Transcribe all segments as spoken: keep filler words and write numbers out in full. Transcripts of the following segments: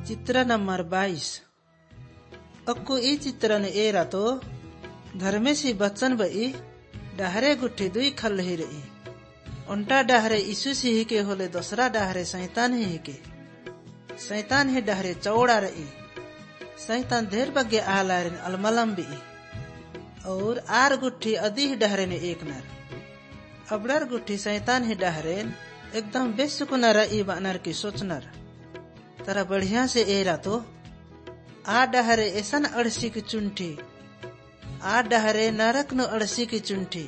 चित्र नंबर बाईस। अक्कू ई चित्रन एरा तो धर्मेसी बच्चन बई डहरे गुट्ठी दुई खल ही रही। उन्टा डहरे यीशु सी ही के होले दूसरा डहरे शैतान ही के। शैतान ही डहरे चौड़ा रही। शैतान धेर बग्गे आलारिन अलमलम बी और आर गुट्ठी अदी ही डहरे ने एक नर। अबड़र गुट्ठी शैतान ही डहरेन एकदम बेसुकुन रही बानर की सोचनर। तरा बढ़िया से एरा तो आ डहरे ऐसन अड़सी की चुंठी, आ डहरे नरक नो अड़सी की चुंठी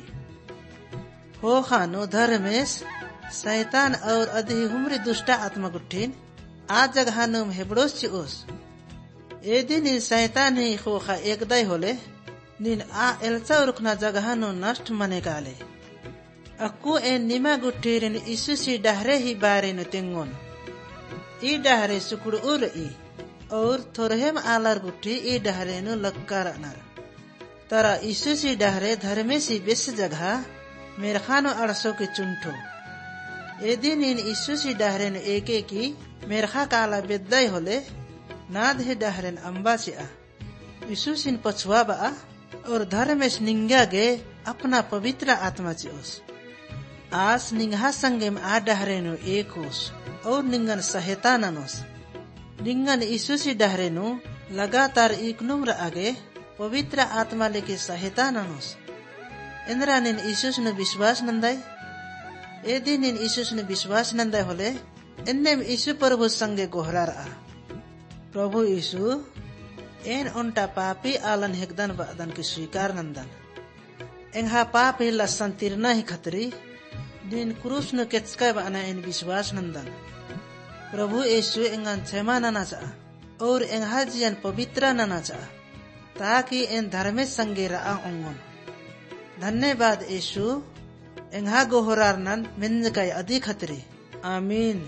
हो खानो धर्मेश शैतान और अधि हुमरी दुष्टा आत्मा गुट्ठीन आ जगह नो हेबड़ोस ची ओस। ए दिन शैतान ही खोखा एक दय होले निन आ एल्चा रुखना जगह नो नष्ट मने काले। अक्कू ए निमा गुट्ठीरिन यीशु सी डहरे ही बारे न तेंगोन ई डहरे सुकुड़ उर ई और थोरहेम आलर गुट्ठी ई डहरे नु लक्कार नर। तरा यीशु सी डहरे धर्मे सी बेस जगह मेरखानो अड़सो के चुंठो। ए दिन इन यीशु सी डहरे न एके की मेरखा काला बेद्दय होले नाद ही डहरेन अंबा सी आ यीशु सिन पछुआ बा और धर्मेश निंगा गे अपना पवित्र आत्मा ची ओस। आस निंगा संगेम आ डहरे नु एक होस और निंगन सहेता ननोस। निंगन यीशु सी डहरे नु लगातार एक नुम्र आगे पवित्र आत्मा लेके सहेता ननोस। इंद्रा निन यीशु ने विश्वास नंदाय। ए दिन निन यीशु ने विश्वास नंदाय होले इन्ने यीशु प्रभु संगे गोहरार आ। प्रभु यीशु एन उन्टा पापी आलन हेकदन बादन की स्वीकार नंदन। एंहा पापी लसन तिरना ही खतरी दिन क्रूस नु केचका बाना इन विश्वास नंदन। प्रभु यीशु एंगन क्षमा नना चा और एंहा जियन पवित्र नना चा ताकि इन धर्मे संगे रहा ओंगन। धन्यवाद यीशु एंहा गोहरार नन मिंज कई अधि खतरी आमीन।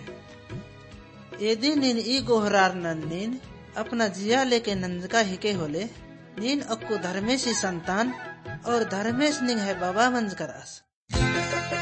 यदि निन ई गोहरार नन निन अपना जिया लेके नंजका हिके होले निन अक्कू धर्मेशी संतान और धर्मेश निंग है बाबा मंज करास।